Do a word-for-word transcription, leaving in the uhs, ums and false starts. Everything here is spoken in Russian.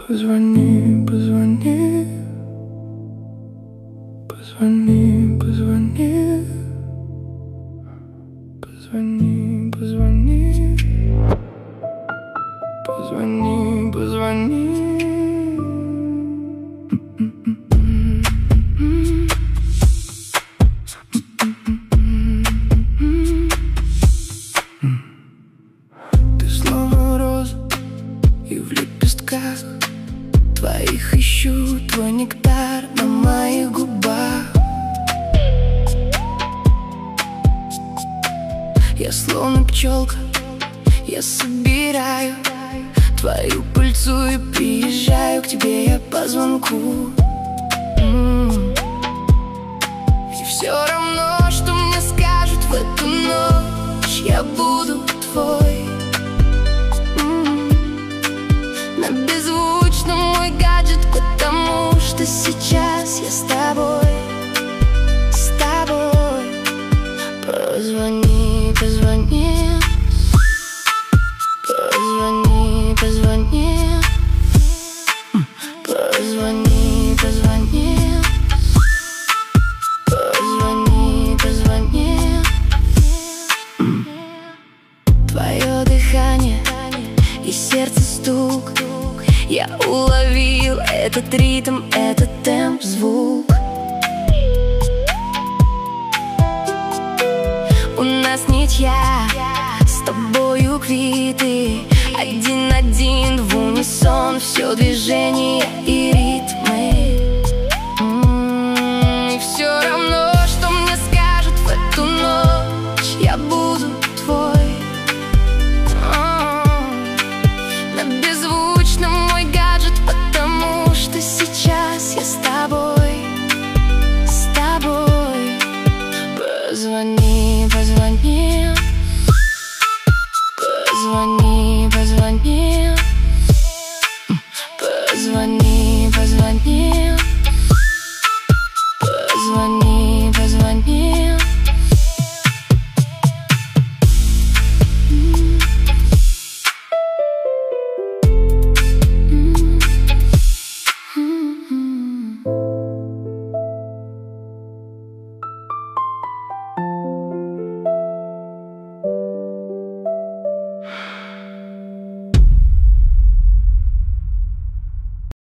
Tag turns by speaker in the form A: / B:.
A: Позвони, позвони, позвони, позвони, позвони, позвони, позвони, позвони. Ты снова роза, и в лепестках твоих ищу твой нектар на моих губах. Я словно пчелка, я собираю твою пыльцу и приезжаю к тебе я по звонку. М-м. И все равно, что мне скажут в эту ночь, я буду твой. М-м. На беззвучном мой гаджет, потому что сейчас я с тобой, с тобой. Позвони, позвони, позвони, позвони, позвони, позвони, позвони, позвони. Твое дыхание и сердце стук, я уловил этот ритм, этот темп, звук. У нас ничья, с тобою квиты, один-один в унисон, все движения и ритмы. М-м, и все равно, что мне скажут в эту ночь, я буду твой. М-м, на беззвучном